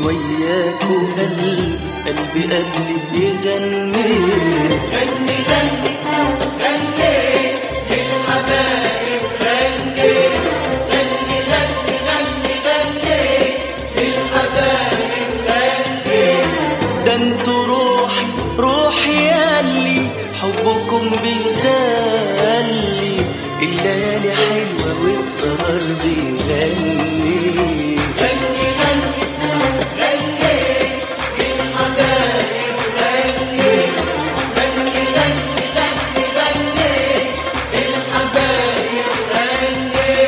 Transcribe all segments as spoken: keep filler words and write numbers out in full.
وياكو قلب قلبي قلبي يغني غني غني غني للحبايب غني غني غني غني غني للحبايب غني. ده انتوا روحي روحي ياللي حبكم بيخلي الليالي حلوة والسهر بيغني. غني غني غني للحبايب غني غني غني غني غني للحبايب غني.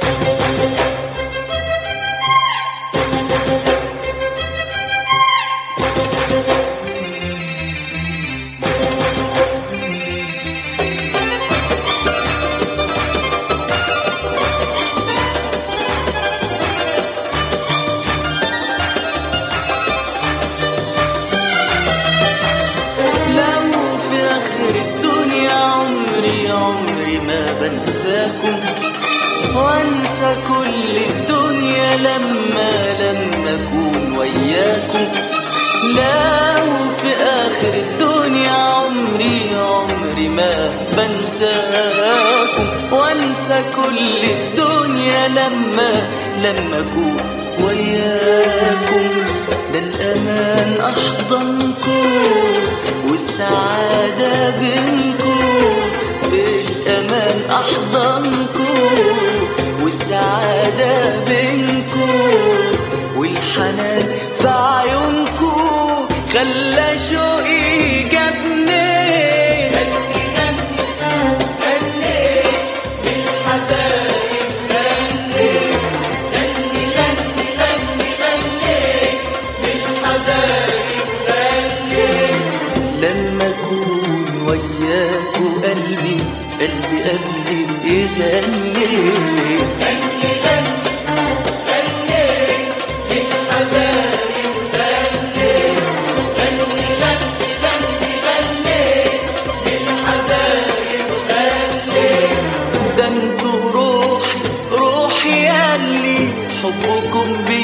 بنساكم وانسى كل الدنيا لما لما اكون وياكم. لو في اخر الدنيا عمري عمري ما بنساكم وانسى كل الدنيا لما لما اكون وياكم. ده الامان احضنكم والسعاده بينكم بالأمان أحضنكم والسعادة بينكم والحنان في عيونكم خلى شوقي جابني. غني غني غني للحبايب غني غني غني غني غني للحبايب غني. لما أكون وياكو قلبي قلبي قلبي يغني غني غني غني للحبايب غني غني غني غني غني للحبايب غني. ده انتوا روحي روحي ياللي حبكم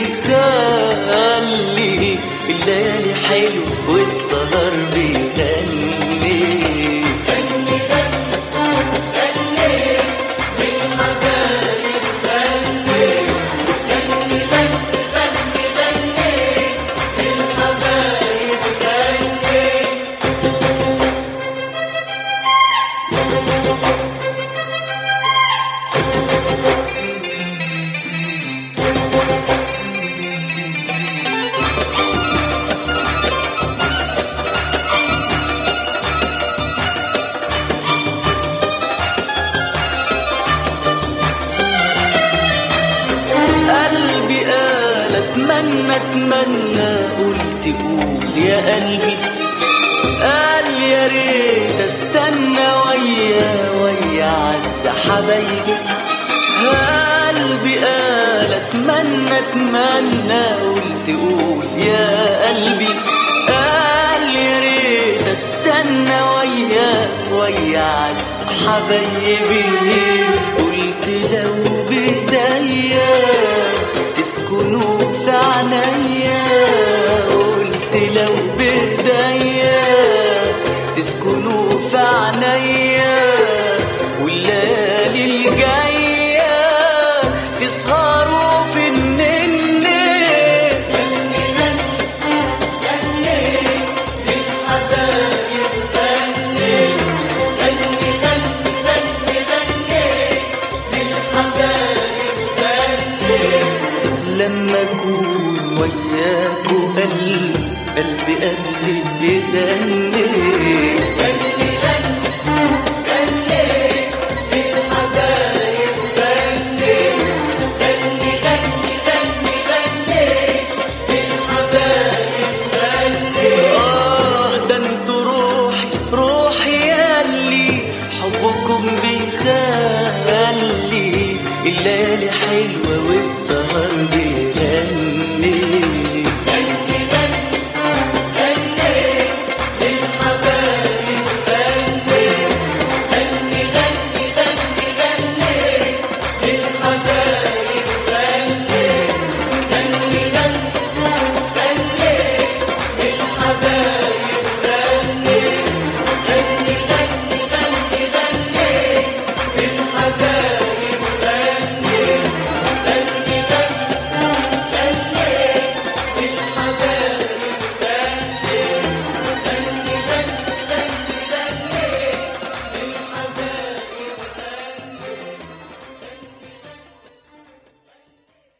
بيخلي الليالي حلو والسهر بيغني. قلبي قال اتمنى اتمنى قلت قول يا قلبي قال يا ريت استنى ويا ويا عز حبايبي. قلبي قال اتمنى اتمنى قلت قول يا قلبي قال يا ريت استنى ويا ويا عز حبايبي. قلت لو بايديا تسكنوا في عينيا قلت لو بايديا تسكنوا في عينيا والليالي الجايه تسهروا في النني. غني غني غني للحبايب غني غني غني غني غني للحبايب غني. لما اكون وياكو قلبي قلبي قلبي يغني. غني